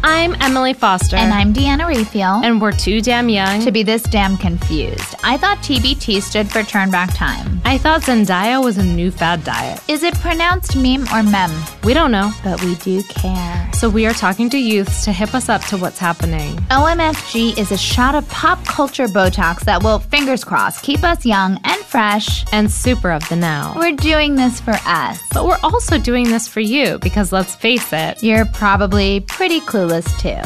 I'm Emily Foster. And I'm Deanna Raphael. And we're too damn young to be this damn confused. I thought TBT stood for Turn Back Time. I thought Zendaya was a new fad diet. Is it pronounced meme or mem? We don't know. But we do care. So we are talking to youths to hip us up to what's happening. OMFG is a shot of pop culture Botox that will, fingers crossed, keep us young and fresh. And super of the now. We're doing this for us. But we're also doing this for you because let's face it, you're probably pretty clueless too.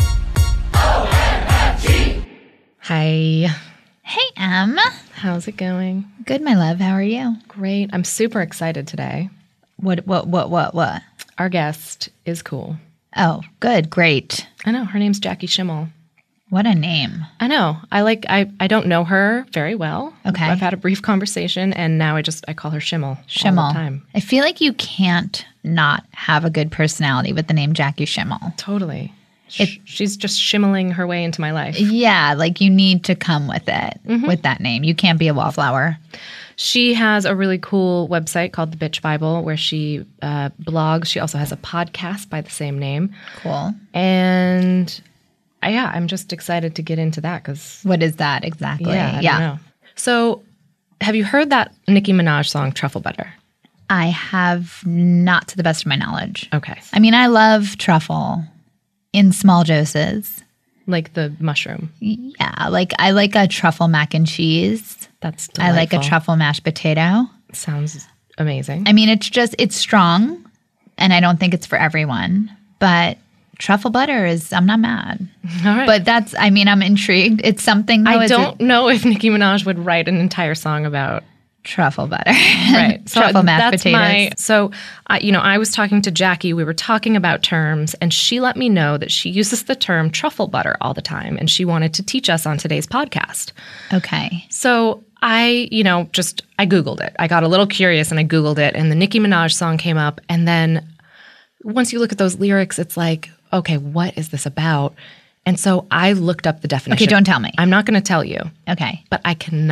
OMFG! Hi. Hey, Em. How's it going? Good, my love. How are you? Great. I'm super excited today. What? Our guest is cool. Oh, good. Great. I know. Her name's Jackie Schimmel. What a name. I know. I don't know her very well. Okay. I've had a brief conversation, and now I call her Schimmel all the time. I feel like you can't not have a good personality with the name Jackie Schimmel. Totally. She's just shimmeling her way into my life. Yeah, like you need to come with it, with that name. You can't be a wallflower. She has a really cool website called The Bitch Bible where she blogs. She also has a podcast by the same name. Cool. And I'm just excited to get into that because... What is that exactly? I don't know. So have you heard that Nicki Minaj song, Truffle Butter? I have not, to the best of my knowledge. Okay. I mean, I love truffle in small doses. Like the mushroom? Yeah, like I like a truffle mac and cheese. That's delightful. I like a truffle mashed potato. Sounds amazing. I mean, it's strong, and I don't think it's for everyone, but truffle butter I'm not mad. All right. But I'm intrigued. It's something, though, I don't know if Nicki Minaj would write an entire song about truffle butter. Right. So truffle mashed potatoes. I was talking to Jackie. We were talking about terms, and she let me know that she uses the term truffle butter all the time, and she wanted to teach us on today's podcast. Okay. So I Googled it. I got a little curious, and I Googled it, and the Nicki Minaj song came up, and then once you look at those lyrics, it's like, okay, what is this about? And so I looked up the definition. Okay, don't tell me. I'm not going to tell you. Okay. But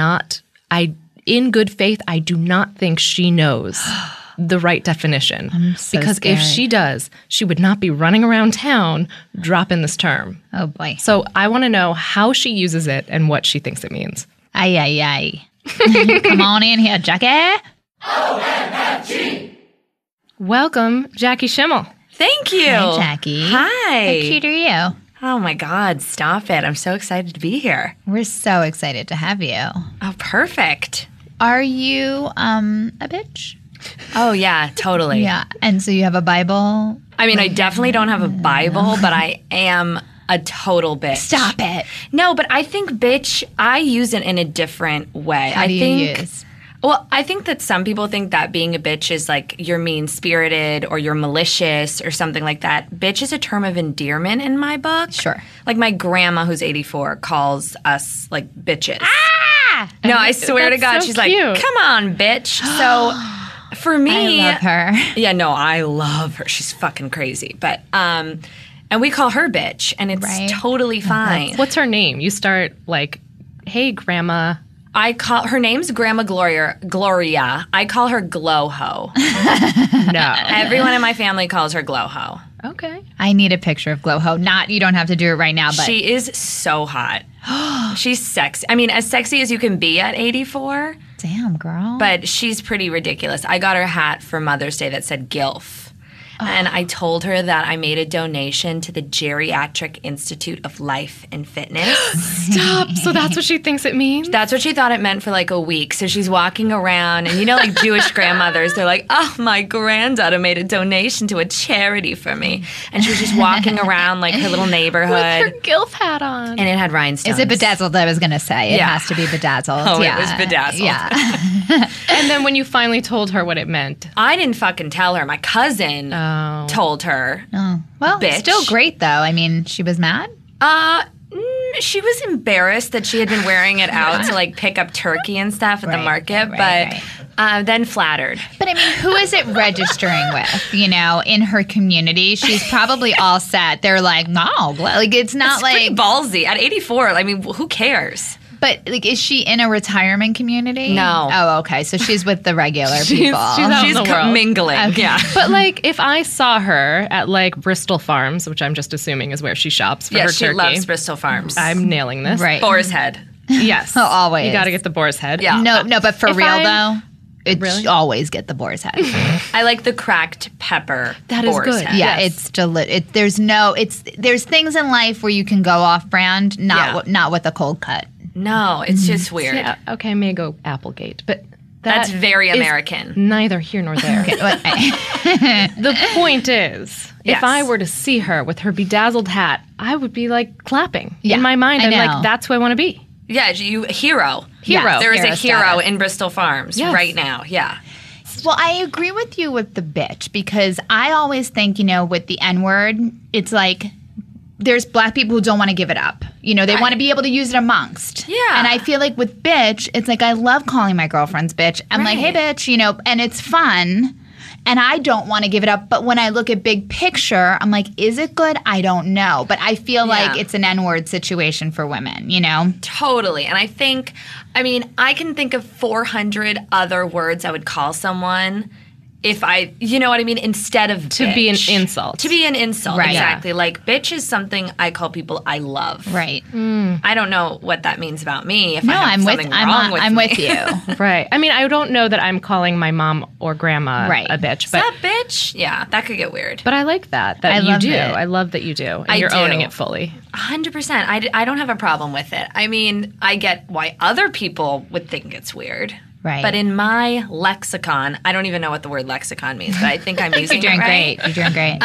in good faith, I do not think she knows the right definition. I'm so because scared. if she does, she would not be running around town dropping this term. Oh, boy. So I want to know how she uses it and what she thinks it means. Ay. Come on in here, Jackie. OMFG. Welcome, Jackie Schimmel. Thank you. Hi, Jackie. Hi. How cute are you? Oh, my God. Stop it. I'm so excited to be here. We're so excited to have you. Oh, perfect. Are you a bitch? Oh, yeah, totally. Yeah. And so you have a Bible? I mean, I definitely don't have a Bible, but I am a total bitch. Stop it. No, but I think bitch, I use it in a different way. How do you use? Well, I think that some people think that being a bitch is like you're mean-spirited or you're malicious or something like that. Bitch is a term of endearment in my book. Sure. Like my grandma, who's 84, calls us like bitches. Ah! No, I swear to God, so she's cute. like, come on, bitch. So for me. I love her. Yeah, no, I love her. She's fucking crazy. But, and we call her bitch, and it's Right. totally fine. What's her name? You start like, hey, Grandma. I call her name's Grandma Gloria. I call her Glowho. No. Everyone in my family calls her Glowho. Okay. I need a picture of Glowho. You don't have to do it right now, but She is so hot. She's sexy. I mean, as sexy as you can be at 84, damn, girl. but she's pretty ridiculous. I got her hat for Mother's Day that said GILF. And I told her that I made a donation to the Geriatric Institute of Life and Fitness. Stop. So that's what she thinks it means? That's what she thought it meant for like a week. So she's walking around, and like Jewish grandmothers, they're like, oh, my granddaughter made a donation to a charity for me. And she was just walking around like her little neighborhood. With her GILF hat on. And it had rhinestones. Is it bedazzled? I was going to say. It Yeah. has to be bedazzled. Oh, yeah. it was bedazzled. Yeah. And then when you finally told her what it meant. I didn't fucking tell her. My cousin Oh. told her. Oh. Well, Bitch. still great, though. I mean, she was mad? She was embarrassed that she had been wearing it out to like pick up turkey and stuff at the market, but then flattered. But I mean, who is it registering with? In her community, she's probably all set. They're like, no, like it's not It's like pretty ballsy at 84. I mean, who cares? But like, is she in a retirement community? No. Oh, okay. So she's with the regular people. she's out She's in the world. mingling. Okay. Yeah. But like, if I saw her at like Bristol Farms, which I'm just assuming is where she shops for Yeah, her she turkey, loves Bristol Farms. I'm nailing this. Right. Boar's Head. Yes. Oh, always. You got to get the boar's head. Yeah. No, but for If real I'm- though, it's Really? always get the boar's head. I like the cracked pepper. That is Boar's good. Head. Yeah, Yes. there's things in life where you can go off brand, not Yeah. not with a cold cut. No, it's just weird. Yeah, okay, I may go Applegate, but That's very is American. Neither here nor there. The point is, Yes. if I were to see her with her bedazzled hat, I would be like clapping. Yeah, in my mind, I I'm know. like, that's who I want to be. Yeah, hero. Hero. Yes. There is a Hero hero status. in Bristol Farms Yes. right now. Yeah. Well, I agree with you with the bitch because I always think, with the N word, it's like there's black people who don't want to give it up. They Right. want to be able to use it amongst. Yeah. And I feel like with bitch, it's like I love calling my girlfriends bitch. I'm like, hey, Right. bitch, and it's fun. And I don't want to give it up. But when I look at big picture, I'm like, is it good? I don't know. But I feel like Yeah. it's an N-word situation for women, Totally. And I can think of 400 other words I would call someone if I, you know what I mean, instead of To be an bitch. insult. To be an insult, Right. exactly. Like, bitch is something I call people I love. Right. I don't know what that means about me. If No, I have I'm with something wrong with I'm me. with you. Right. I mean, I don't know that I'm calling my mom or grandma Right. a bitch, That but bitch? Yeah, that could get weird. but I like that I you love do. it. I love that you do, and I you're do. owning it fully. 100%. I don't have a problem with it. I mean, I get why other people would think it's weird. Right. But in my lexicon, I don't even know what the word lexicon means, but I think I'm using You're doing it right. great. You're doing great.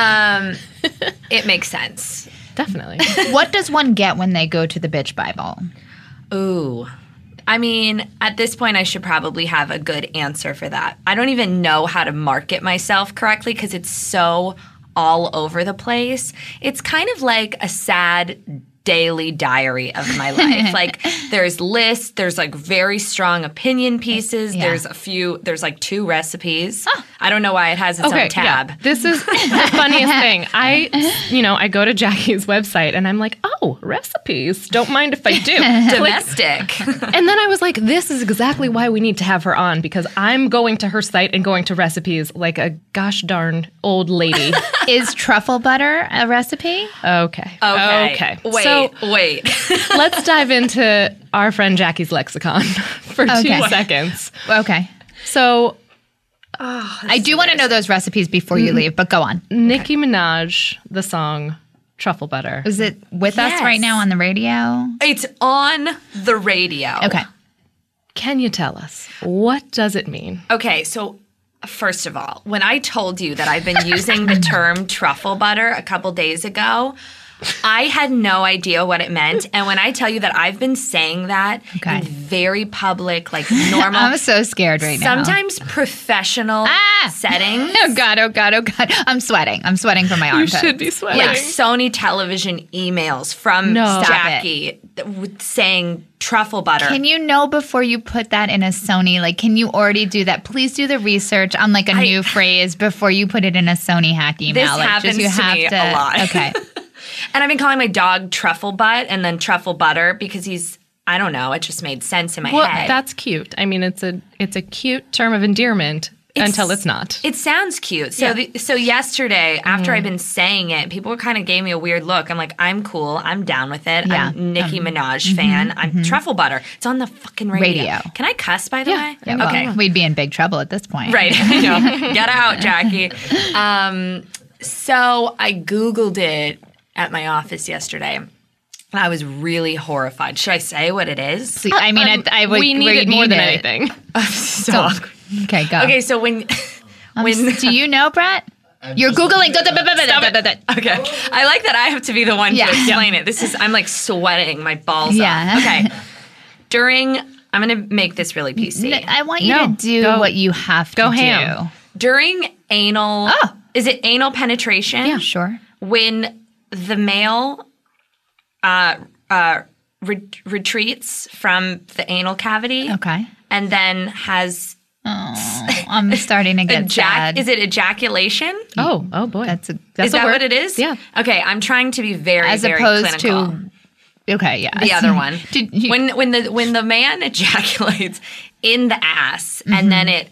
It makes sense. Definitely. What does one get when they go to the bitch Bible? Ooh. I mean, at this point, I should probably have a good answer for that. I don't even know how to market myself correctly because it's so all over the place. It's kind of like a sad daily diary of my life. Like there's lists, there's like very strong opinion pieces, Yeah. there's like 2 recipes. I don't know why it has its own tab. Yeah. This is the funniest thing. I go to Jackie's website and I'm like, oh, recipes. Don't mind if I do. Domestic. And then I was like, this is exactly why we need to have her on because I'm going to her site and going to recipes like a gosh darn old lady. Is truffle butter a recipe? Okay. Okay. Wait. Let's dive into our friend Jackie's lexicon for 2 Okay. seconds. Okay. So I do want to know those recipes before you leave, but go on. Nicki Minaj, the song Truffle Butter. Is it with us Yes. right now on the radio? It's on the radio. Okay. Can you tell us, what does it mean? Okay, so first of all, when I told you that I've been using the term truffle butter a couple days ago, I had no idea what it meant. And when I tell you that I've been saying that Okay. in very public, like normal, I'm so scared right now. sometimes professional settings, Oh God, oh God, oh God. I'm sweating. I'm sweating from my armpits. sweating. like Sony television emails from No. Stop Jackie saying truffle butter. Can you know before you put that in a Sony? Like, can you already do that? Please do the research on like a new phrase before you put it in a Sony hack email. This like, happens you to have me a lot. Okay. And I've been calling my dog Truffle Butt and then Truffle Butter because I don't know, it just made sense in my Well, head. that's cute. I mean, it's a cute term of endearment until it's not. It sounds cute. So so yesterday, after I've been saying it, people kind of gave me a weird look. I'm like, I'm cool. I'm down with it. Yeah. I'm Nicki Minaj fan. I'm Truffle Butter. It's on the fucking radio. Can I cuss, by the way? Yeah, well, Okay. we'd be in big trouble at this point. Right. I know. Get out, Jackie. So I Googled it at my office yesterday. And I was really horrified. Should I say what it is? Please, I mean, I would. we need it more than anything. So, Okay, go. okay, so when Do you know, Brett? You're Googling. Okay. I like that I have to be the one Yeah. to explain it. I'm like sweating my balls Yeah. off. Okay. I'm going to make this really PC. I want you No, to do go- what you have go to ham. do. During anal, is it anal penetration? Yeah, sure. When the male retreats from the anal cavity Okay. and then has Oh, I'm starting to get sad. is it ejaculation? Oh boy. That's Is that word. what it is? Yeah. Okay, I'm trying to be very, as very opposed clinical. to Okay, yeah. The other one. Did you- when the man ejaculates in the ass and then it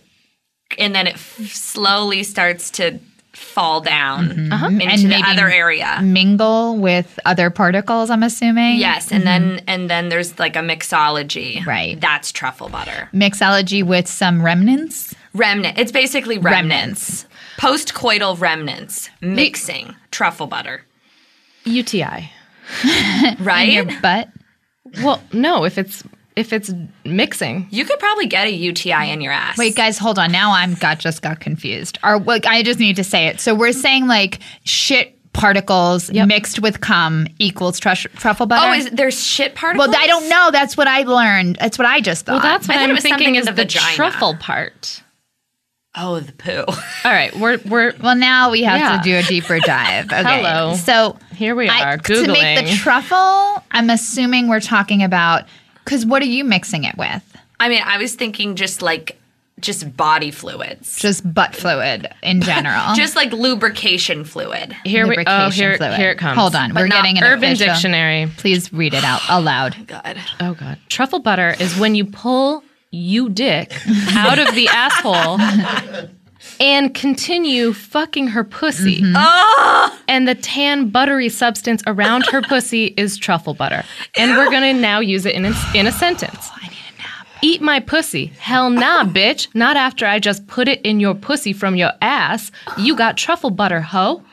slowly starts to fall down into And the maybe other area. mingle with other particles, I'm assuming. Yes, and then there's like a mixology. Right. That's truffle butter. Mixology with some remnants. Remnant. It's basically remnants. Post-coital remnants. Mixing truffle butter. UTI. Right? In your butt. Well, no, if it's mixing. You could probably get a UTI in your ass. Wait, guys, hold on. Now just got confused. I just need to say it. So we're saying like shit particles mixed with cum equals truffle butter. Oh, there's shit particles? Well, I don't know. That's what I learned. That's what I just thought. Well, that's what I thought it I'm was thinking something in is the the vagina. truffle part. Oh, the poo. All right, we're Well, now we have Yeah. to do a deeper dive. Okay. Hello. So Here we are, To make the Googling. truffle, I'm assuming we're talking about, because what are you mixing it with? I mean, I was thinking just body fluids. Just butt fluid in general. Just like lubrication fluid. here Lubrication fluid. here it comes. Hold on. We're not getting an Urban official. Dictionary. Please read it out aloud. God. Oh god. Truffle butter is when you pull you dick out of the asshole and continue fucking her pussy. And the tan buttery substance around her pussy is truffle butter. And we're going to now use it in a sentence. I need a nap. Eat my pussy. Hell nah, bitch. Not after I just put it in your pussy from your ass. You got truffle butter, hoe.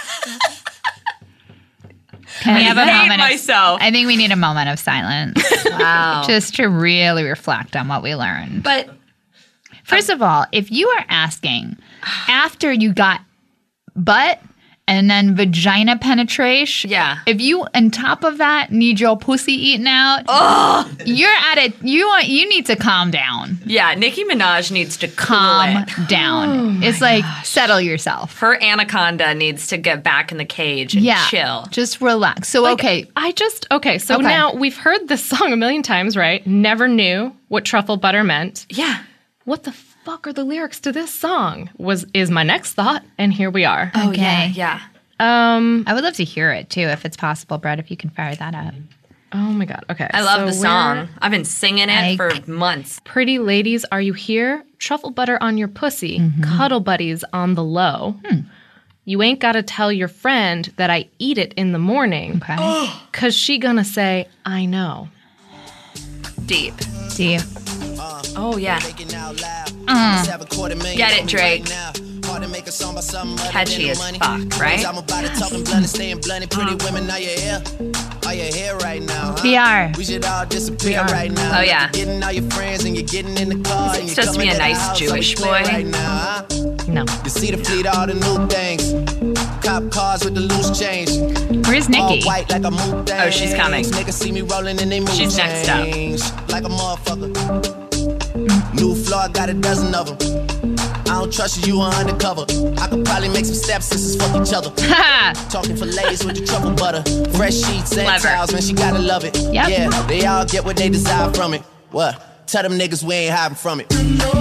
Can we have a hate moment myself. I think we need a moment of silence Wow. just to really reflect on what we learned. But First of all, if you are asking after you got butt and then vagina penetration, Yeah. if you on top of that need your pussy eaten out, you're at it. You need to calm down. yeah, Nicki Minaj needs to Calm cool it. down. It's like settle yourself. Her anaconda needs to get back in the cage and chill. Just relax. So okay, So Okay. now we've heard this song a million times, right? Never knew what truffle butter meant. Yeah. What the fuck are the lyrics to this song? Is my next thought, and here we are. Oh, Okay. yeah. I would love to hear it too, if it's possible, Brett. If you can fire that up. Oh my god. Okay. I love so the song. I've been singing it for months. Pretty ladies, are you here? Truffle butter on your pussy. Cuddle buddies on the low. You ain't gotta tell your friend that I eat it in the morning. Okay. Cause she gonna say, I know. Deep. See you. Oh, yeah. Get it, Drake. Catchy as fuck, right? VR. We should all disappear right now. Oh, yeah. Getting all your friends and you're getting in the car. Is he supposed to be a nice Jewish boy? Right now, huh? No. You see the fleet, all the new things. Cop cars with the loose change. Where's All Nikki? white like a mood thing. Oh, she's coming. Niggas see me rolling and they move. She's next up. Like a motherfucker. New floor, I got a dozen of them. I don't trust you, you are undercover. I could probably make some stepsisters fuck each other. Talking fillets with the truffle butter. Fresh sheets and Clever. towels, man, she gotta love it. Yep. Yeah, they all get what they desire from it. What? Tell them niggas we ain't hiding from it.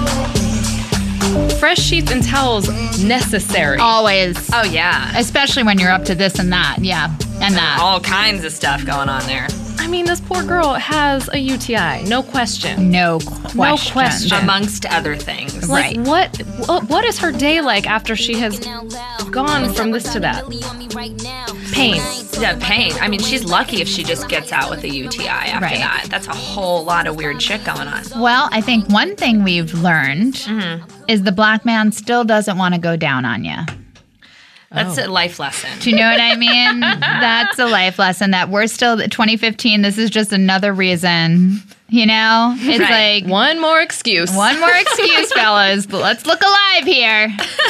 Fresh sheets and towels necessary. Always. Oh, yeah. Especially when you're up to this and that. Yeah. And that. All kinds of stuff going on there. I mean, this poor girl has a UTI. No question. No question. No question. Amongst other things. Like, Right. what is her day like after she has gone from this to that? Pain. Yeah, pain. I mean, she's lucky if she just gets out with a UTI after Right. that. That's a whole lot of weird shit going on. Well, I think one thing we've learned is the black man still doesn't want to go down on you. That's a life lesson. Do you know what I mean? That's a life lesson that we're still 2015. This is just another reason, you know? It's Right. like One more excuse. one more excuse, fellas. But let's look alive here.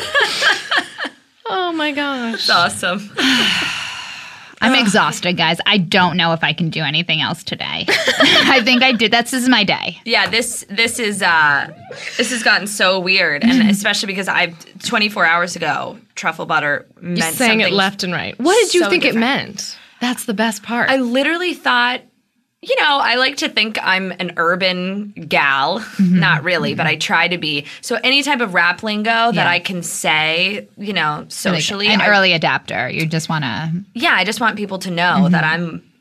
Oh my gosh. That's awesome. I'm exhausted, guys. I don't know if I can do anything else today. I think I did. This is my day. Yeah, this has gotten so weird, and especially because 24 hours ago, truffle butter meant You sang it something left and right. What did you so think different. it meant? That's the best part. I literally thought, you know, I like to think I'm an urban gal. Not really, but I try to be. So any type of rap lingo that I can say, you know, socially. An early adapter. You just want to. Yeah, I just want people to know that I'm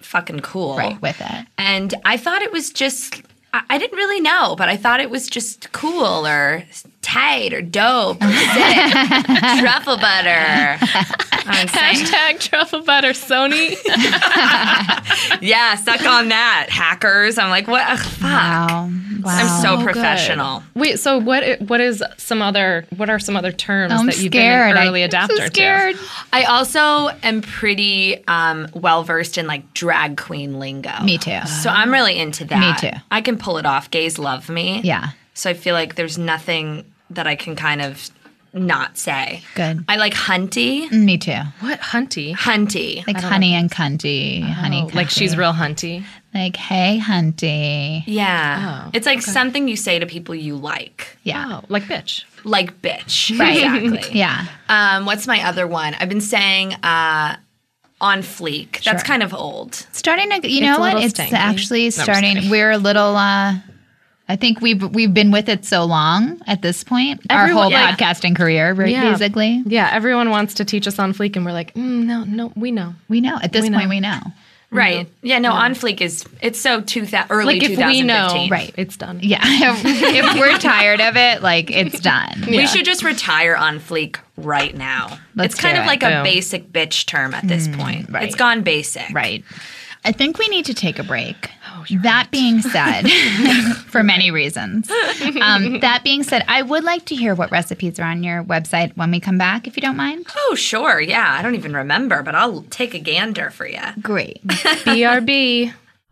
fucking cool. Right, with it. And I thought it was just, I didn't really know, but I thought it was just cool or tight or dope or sick. Truffle butter. I'm saying, Hashtag truffle butter, Sony. yeah, suck on that. Hackers. I'm like, what? Ugh, fuck. Wow. I'm so good. professional. Wait, so what are some other terms I'm that you've scared. been an early I'm adapter so scared. I also am pretty well versed in like drag queen lingo. Me too. So I'm really into that. Me too. I can pull it off. Gays love me. Yeah. So I feel like there's nothing that I can kind of not say. Good. I like hunty. Me too. to? What, hunty? Hunty. Like honey and cunty. Honey Oh, like cunty. she's real hunty. Like, hey, hunty. Yeah. Oh, It's like something you say to people you like. Yeah. Oh, like bitch. Like bitch. Right. Exactly. Yeah. What's my other one? I've been saying on fleek. That's Sure. kind of old. Starting to, you It's know a what? little It's stanky. actually No, I'm just starting. kidding. We're a little. I think we've been with it so long at this point. Everyone- our whole yeah. podcasting career, right, Yeah. basically. Yeah, everyone wants to teach us on fleek, and we're like, no, we know. We know at this We point. know. We know. Right. Yeah, no, on fleek it's so early Like if 2015. we know, Right. it's done. Yeah. if we're tired of it, like it's done. We should just retire on fleek right now. Let's it's kind do of it. like a Boom. basic bitch term at this point. right. It's gone basic. Right. I think we need to take a break. That being said, for many reasons. That being said, I would like to hear what recipes are on your website when we come back, if you don't mind. Oh, sure. Yeah, I don't even remember, but I'll take a gander for you. Great. BRB.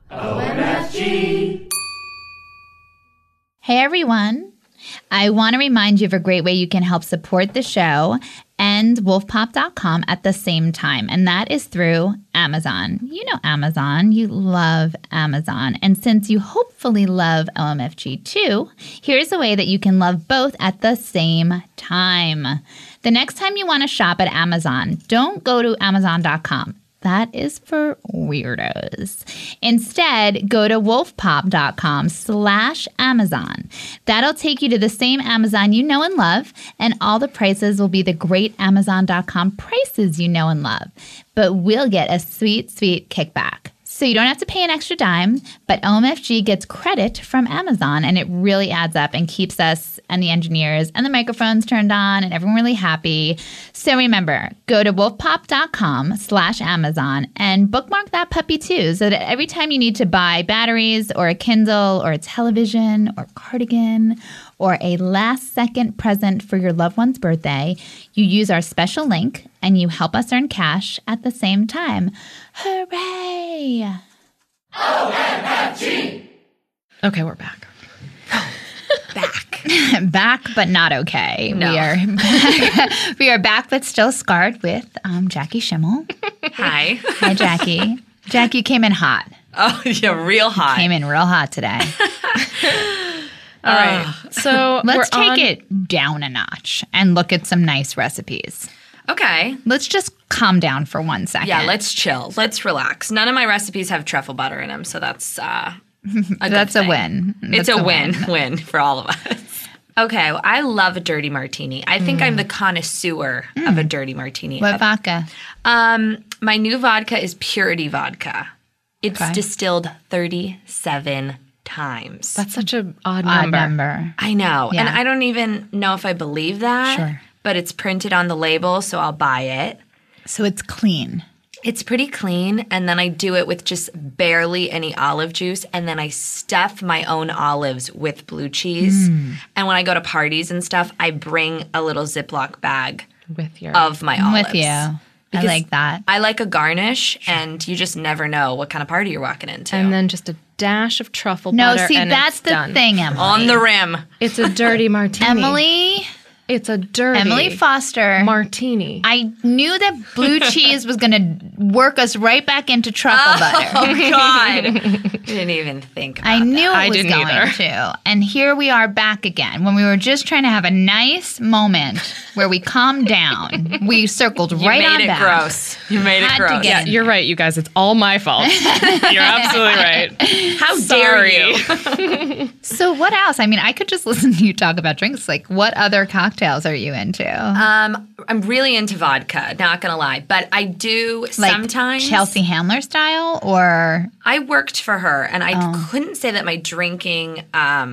Hey, everyone. I want to remind you of a great way you can help support the show and wolfpop.com at the same time, and that is through Amazon. You know Amazon. You love Amazon. And since you hopefully love OMFG too, here's a way that you can love both at the same time. The next time you want to shop at Amazon, don't go to Amazon.com. That is for weirdos. Instead, go to wolfpop.com/Amazon. That'll take you to the same Amazon you know and love, and all the prices will be the great Amazon.com prices you know and love. But we'll get a sweet, sweet kickback. So you don't have to pay an extra dime, but OMFG gets credit from Amazon, and it really adds up and keeps us and the engineers and the microphones turned on and everyone really happy. So remember, go to wolfpop.com/Amazon and bookmark that puppy too, so that every time you need to buy batteries or a Kindle or a television or cardigan or a last-second present for your loved one's birthday, you use our special link and you help us earn cash at the same time. Hooray! Okay, we're back. Back. Back, but not okay. No. We are back, but still scarred with Jackie Schimmel. Hi. Hi, Jackie. Jackie came in hot. Oh, yeah, real hot. Came in real hot today. All right. So Let's we're on- take it down a notch and look at some nice recipes. Okay. Let's just calm down for 1 second. Yeah, let's chill. Let's relax. None of my recipes have truffle butter in them, so that's That's a win. It's That's a win for all of us. Okay, well, I love a dirty martini. I think I'm the connoisseur of a dirty martini. What vodka? My new vodka is Purity vodka. It's Okay. distilled 37 times. That's such an odd Odd number. number. I know. Yeah. And I don't even know if I believe that. Sure. But it's printed on the label, so I'll buy it. So it's clean. It's pretty clean, and then I do it with just barely any olive juice, and then I stuff my own olives with blue cheese. And when I go to parties and stuff, I bring a little Ziploc bag With your of my I'm olives. with you. I Because like that. I like a garnish, and you just never know what kind of party you're walking into. and then just a dash of truffle No, butter. see, and that's it's the done. thing, Emily. on the rim. It's a dirty martini. Emily It's a dirty Emily Foster. martini. I knew that blue cheese was going to work us right back into truffle butter. Oh, God. I didn't even think about I knew it I was didn't going either. to. And here we are back again. When we were just trying to have a nice moment where we calmed down, we circled You right made on it back. gross. You made Had it to gross. get Yeah, you're right, you guys. It's all my fault. You're absolutely right. How Sorry. dare you? So what else? I mean, I could just listen to you talk about drinks. Like, what other cocktails cocktails are you into? I'm really into vodka, not gonna lie, but I do Like sometimes. Chelsea Handler style, or I worked for her, and I couldn't say that my drinking.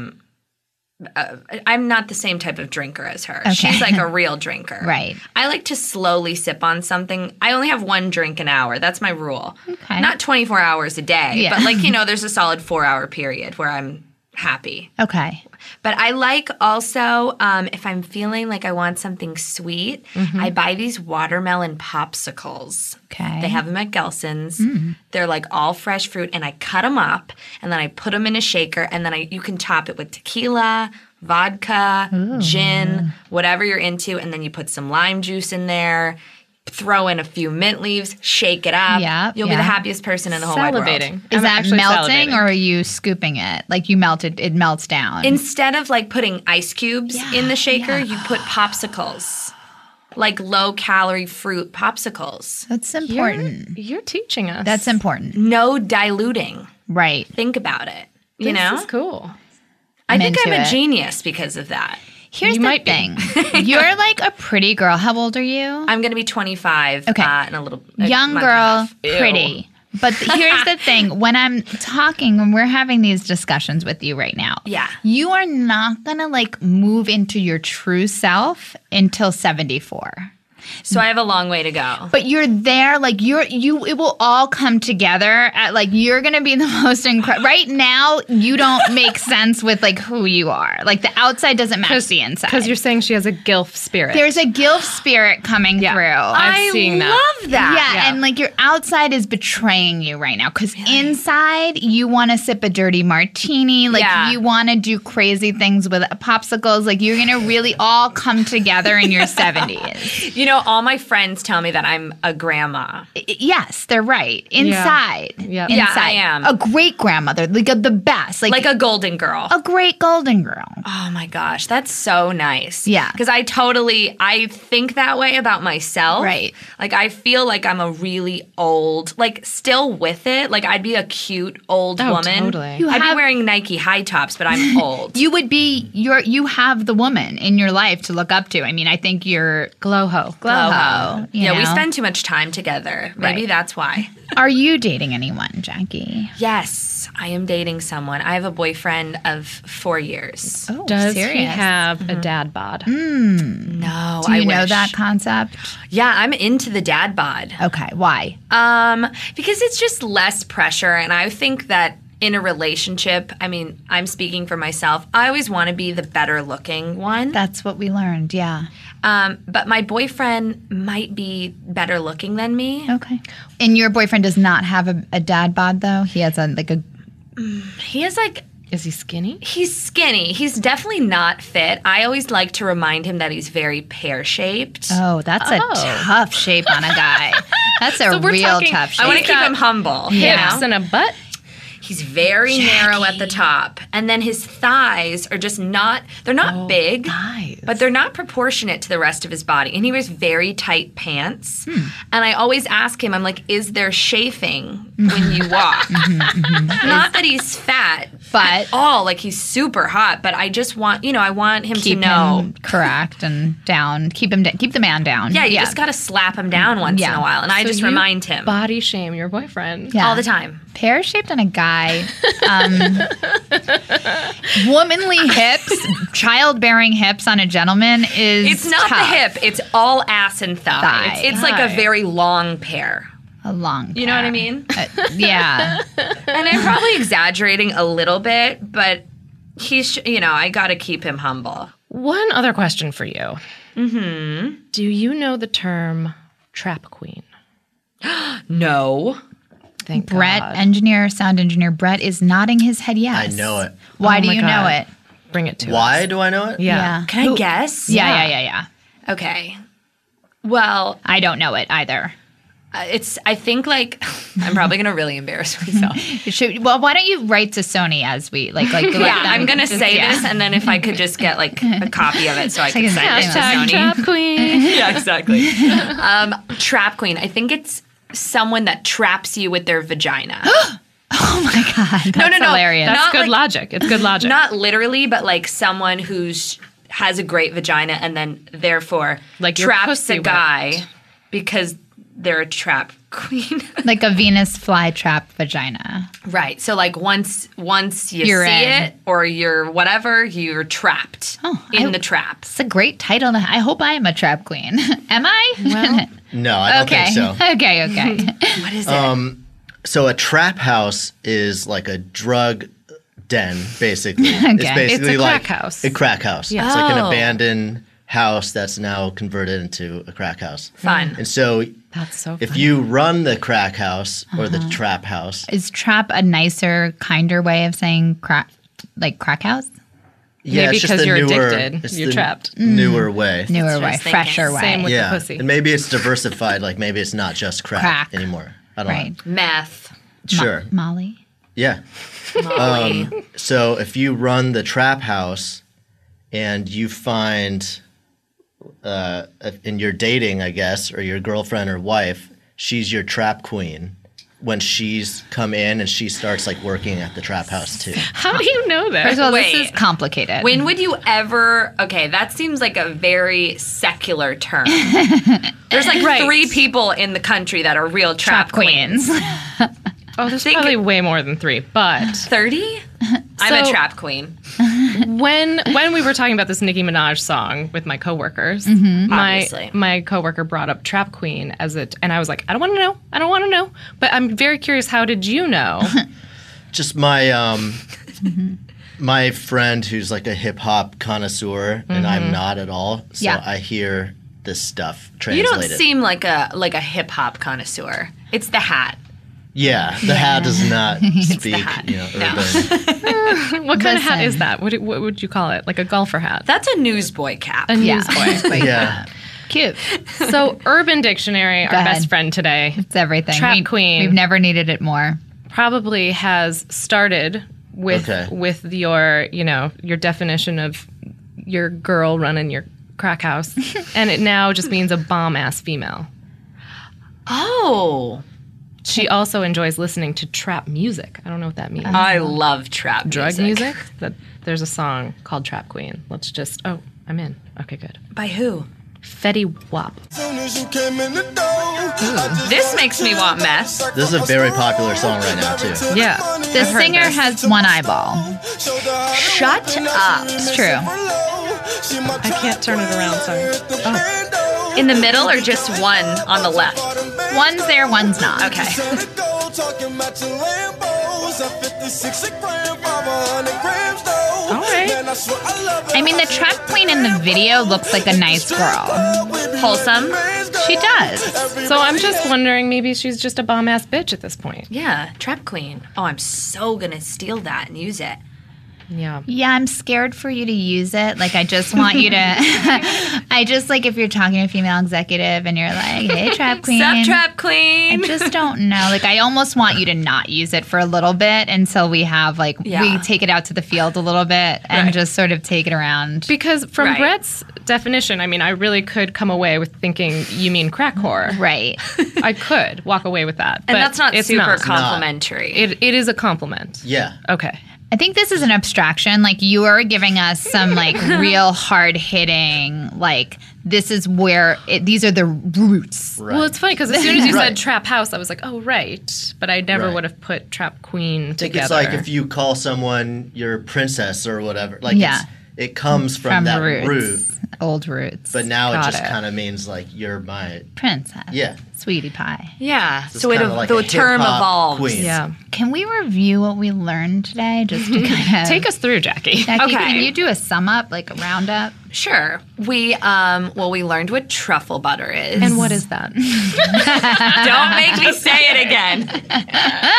I'm not the same type of drinker as her. Okay. She's like a real drinker. Right. I like to slowly sip on something. I only have one drink an hour. That's my rule. Okay. Not 24 hours a day, Yeah. but like, there's a solid 4-hour period where I'm happy. okay, But I like also, if I'm feeling like I want something sweet, I buy these watermelon popsicles. Okay. They have them at Gelson's. They're like all fresh fruit, and I cut them up, and then I put them in a shaker, and then you can top it with tequila, vodka, gin, whatever you're into, and then you put some lime juice in there. Throw in a few mint leaves, shake it up. Yeah, You'll be the happiest person in the whole wide world. Salivating. is I'm that actually melting salivating. or are you scooping it? Like you melted, it melts down. Instead of like putting ice cubes in the shaker, you put popsicles, like low calorie fruit popsicles. That's important. You're teaching us. That's important, No diluting. right? Think about it. This is cool. I think I'm into a it. genius because of that. Here's You the might be. thing: you're like a pretty girl. How old are you? I'm going to be 25 Okay. in a little Young month and a girl, half. pretty. But here's the thing: when we're having these discussions with you right now, Yeah. you are not gonna like move into your true self until 74. So I have a long way to go. But you're there, like it will all come together at like you're gonna be the most incredible. Right now, you don't make sense with like who you are. Like the outside doesn't match the inside. Because you're saying she has a gilf spirit. There's a guilt spirit coming Yeah. through. I'm seeing that. love that. Yeah, and like your outside is betraying you right now because inside you want to sip a dirty martini, like Yeah. you want to do crazy things with popsicles, like you're gonna really all come together in your 70s. All my friends tell me that I'm a grandma. Yes, they're right. Inside, Yeah. Yeah, inside, I am. a great grandmother, like the best, Like a golden girl. a great golden girl. Oh my gosh, that's so nice. Yeah. Because I think that way about myself. Right. Like I feel like I'm a really old, like still with it. Like I'd be a cute old Oh, woman. totally. You I'd be have- wearing Nike high tops, but I'm old. You would be you have the woman in your life to look up to. I mean, I think you're Glow-ho. Glow-ho, you Yeah, we know? spend too much time together. Maybe Right. that's why. Are you dating anyone, Jackie? Yes, I am dating someone. I have a boyfriend of 4 years. Oh, Does he serious. have a dad bod? No, Do you I know wish. that concept? Yeah, I'm into the dad bod. Okay, why? Because it's just less pressure, and I think that in a relationship, I mean, I'm speaking for myself. I always want to be the better looking one. That's what we learned. Yeah. But my boyfriend might be better looking than me. Okay. And your boyfriend does not have a dad bod, though. He has a He is like, Is he skinny? he's skinny. He's definitely not fit. I always like to remind him that he's very pear shaped. Oh, that's a tough shape on a guy. That's a we're real talking- tough shape. I want to He's keep got him humble. Yeah. Hips and a butt? He's very narrow at the top. And then his thighs are just they're not big. Thighs. But they're not proportionate to the rest of his body. And he wears very tight pants. And I always ask him, I'm like, is there chafing when you walk? Not that he's fat But- at all. Like he's super hot. But I just want, I want him keep to know. him correct and down. Keep the man down. Yeah, you just got to slap him down once in a while. And I So just you remind him Body shame your boyfriend. Yeah. all the time. Pear shaped on a guy. Womanly hips, childbearing hips on a gentleman is It's not tough. the hip. It's all ass and thigh. Thigh. It's like a very long pair. A long You know what I pear. mean? Yeah. And I'm probably exaggerating a little bit, but he's, I got to keep him humble. One other question for you. Mm-hmm. Do you know the term trap queen? No. Thank Brett, God. sound engineer, Brett is nodding his head yes. I know it. Why Oh do my you God. know it? Bring it to Why us. do I know it? Yeah. Can I guess? Yeah. Okay. Well, I don't know it either. I think like, I'm probably going to really embarrass myself. Why don't you write to Sony as we like let Yeah, them I'm going to just- say yeah. this, and then if I could just get like a copy of it so I can send it to Hashtag Sony. trap queen. Yeah, exactly. Trap queen. I think it's someone that traps you with their vagina. Oh my God. That's no. hilarious. That's Not good like- logic. It's good logic. Not literally, but like someone who's has a great vagina and then therefore Like your traps pussy a guy because they're a trap queen. Like a Venus flytrap vagina. Right. So like once you You're see in. it or you're whatever, you're trapped in the traps. It's a great title. I hope I am a trap queen. Am I? Well, No, I don't okay. think so. Okay. What is it? So a trap house is like a drug den, basically. It's Okay. basically It's a like crack house. a crack house. Yeah. It's like an Oh. abandoned house that's now converted into a crack house. Fun. And so that's so if funny. you run the crack house or the trap house, Is trap a nicer, kinder way of saying crack, like crack house? yeah, Maybe it's just because the you're newer, addicted, it's you're the trapped. newer way. Newer what I way, was thinking. fresher way. Same with Yeah, the pussy. and maybe it's diversified. Like maybe it's not just crack. Anymore. I don't Right. know. Meth. Sure. Molly. Yeah. Molly. So if you run the trap house and you find in your dating, I guess, or your girlfriend or wife, she's your trap queen when she's come in and she starts like working at the trap house too. How do you know First this? of all, Wait. this is complicated. When would you ever? Okay, that seems like a very secular term. There's like Right. 3 people in the country that are real trap queens. Oh, there's Think- probably way more than 3. But 30? I'm a So- trap queen. when we were talking about this Nicki Minaj song with my coworkers, Obviously. my coworker brought up Trap Queen as it, and I was like, I don't want to know. But I'm very curious. How did you know? Just my my friend who's like a hip hop connoisseur and I'm not at all. So Yeah. I hear this stuff You translated. don't seem like a hip hop connoisseur. It's the hat. Yeah, the hat does not speak, hat. you know, No. urban. What kind of hat Listen. is that? What would you call it? Like a golfer hat? That's a newsboy cap. A Yeah. newsboy. Yeah. Cute. So Urban Dictionary, our ahead. best friend today, It's everything. Trap queen. We've never needed it more. probably has started with Okay. with your definition of your girl running your crack house, and it now just means a bomb ass female. Oh, She also enjoys listening to trap music. I don't know what that means. I love trap Drug music. That there's a song called Trap Queen. Let's just. Oh, I'm in. Okay, good. By who? Fetty Wap. This makes me want meth. This is a very popular song right now too. Yeah, The I've heard singer this. has one eyeball. Shut up. It's true. I can't turn it around. Sorry. In the middle or just one on the left? One's there, one's not. Okay. All right. I mean, the trap queen in the video looks like a nice girl. Wholesome. She does. So I'm just wondering, maybe she's just a bomb ass bitch at this point. Yeah, trap queen. Oh, I'm so gonna steal that and use it. Yeah. Yeah, I'm scared for you to use it. Like, I just want you to. I just like if you're talking to a female executive and you're like, "Hey, trap queen." Sup, trap I queen? just don't know. Like, I almost want you to not use it for a little bit until we have we Yeah. take it out to the field a little bit and Right. just sort of take it around. Because from Right. Brett's definition, I mean, I really could come away with thinking you mean crack whore. Right. I could walk away with that. And but that's not it's super not. complimentary. It is a compliment. Yeah. Okay. I think this is an abstraction. Like, you are giving us some real hard hitting. Like, this is where these are the roots. Right. Well, it's funny because as soon as you Right. said trap house, I was like, oh, right. But I never Right. would have put trap queen I think together. it's like if you call someone your princess or whatever. Like Yeah. it comes from that roots. root. Old roots. But now Got it just it. kind of means like you're my Princess. yeah. Sweetie pie. yeah. It's So kinda like the a term hip-hop evolves. queen. yeah. Can we review what we learned today? Just to kind of Take us through, Jackie. Jackie, Okay. can you do a sum up, like a roundup? Sure. We we learned what truffle butter is. And what is that? Don't make me say it again.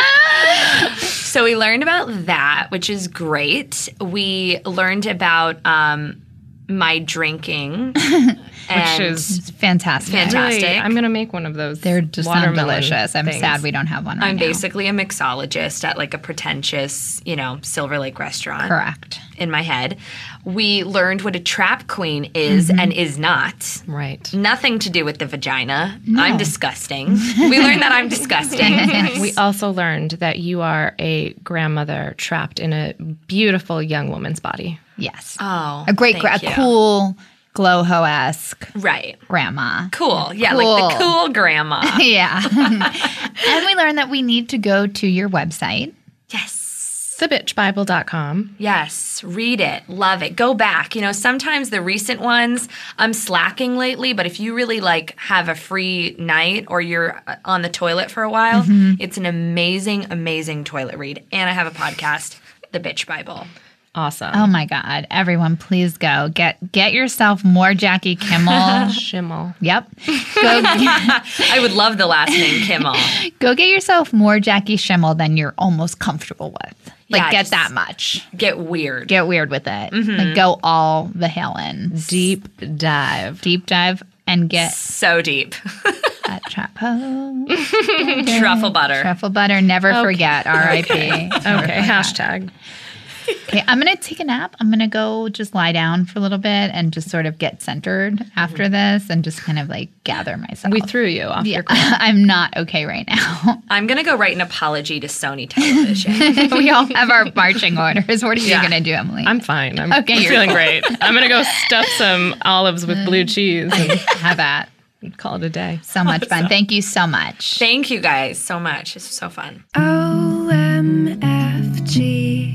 So we learned about that, which is great. We learned about my drinking, Which is It's fantastic. Fantastic. really, I'm going to make one of those. They're just sound watermelon delicious. I'm things. sad we don't have one right I'm now. basically a mixologist at like a pretentious, Silver Lake restaurant. Correct. In my head. We learned what a trap queen is and is not. Right. Nothing to do with the vagina. I'm disgusting. We learned that I'm disgusting. We also learned that you are a grandmother trapped in a beautiful young woman's body. Yes. Oh, A great, thank a you. cool GLOHO-esque Right. grandma. Cool. Yeah, Cool. like the cool grandma. Yeah. And we learned that we need to go to your website. Yes. thebitchbible.com. Yes, read it, love it. Go back. You know, sometimes the recent ones, I'm slacking lately, but if you really like have a free night or you're on the toilet for a while, it's an amazing, amazing toilet read. And I have a podcast, The Bitch Bible. Awesome. Oh my God. Everyone, please go. Get yourself more Jackie Kimmel. Schimmel. Yep. I would love the last name Kimmel. Go get yourself more Jackie Schimmel than you're almost comfortable with. Like, Yeah, get just that much. Get weird. Get weird with it. Like, go all the hell in. Deep dive. Deep dive and get So deep. that Truffle Truffle butter. Never forget. R.I.P. Okay, hashtag. Okay, I'm going to take a nap. I'm going to go just lie down for a little bit and just sort of get centered after this and just kind of like gather myself. We threw you off Yeah, your call. I'm not okay right now. I'm going to go write an apology to Sony Television. We all have our marching orders. What are you going to do, Emily? I'm fine. I'm Okay, you're feeling cool. great. I'm going to go stuff some olives with blue cheese and Have that. call it a day. So much fun. Thank you so much. Thank you guys so much. This was so fun. OMFG.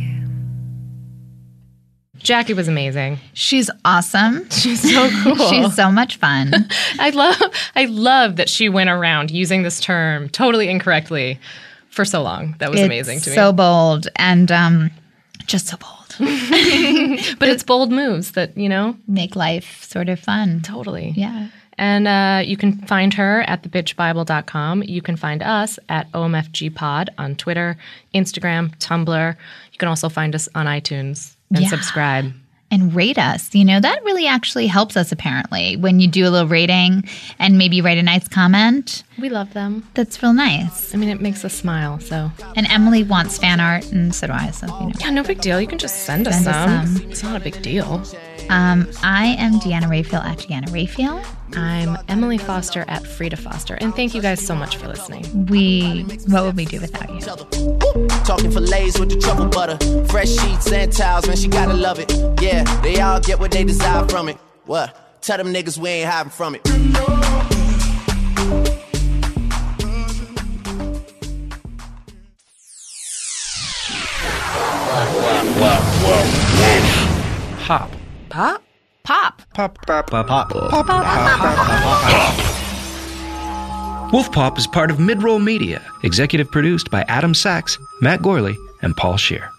Jackie was amazing. She's awesome. She's so cool. She's so much fun. I love that she went around using this term totally incorrectly for so long. That was amazing to me. So bold and just so bold. But it's bold moves that, Make life sort of fun. totally. Yeah. And you can find her at thebitchbible.com. You can find us at OMFGpod on Twitter, Instagram, Tumblr. You can also find us on iTunes and Yeah. subscribe. And rate us. That really actually helps us apparently. When you do a little rating and maybe write a nice comment, We love them. that's real nice. I mean, it makes us smile, so. And Emily wants fan art and so do I. So, Yeah, no big deal. You can just send us Send us some. some. It's not a big deal. I am Deanna Raphael at Deanna Raphael. I'm Emily Foster at Frida Foster. And thank you guys so much for listening. What would we do without you? Talking fillets with the truffle butter. Fresh sheets and towels, man, she gotta love it. Yeah, they all get what they desire from it. What? Tell them niggas we ain't hiding from it. Pop. Pop? Wolf Pop is part of Midroll Media, executive produced by Adam Sachs, Matt Gorley, and Paul Scheer.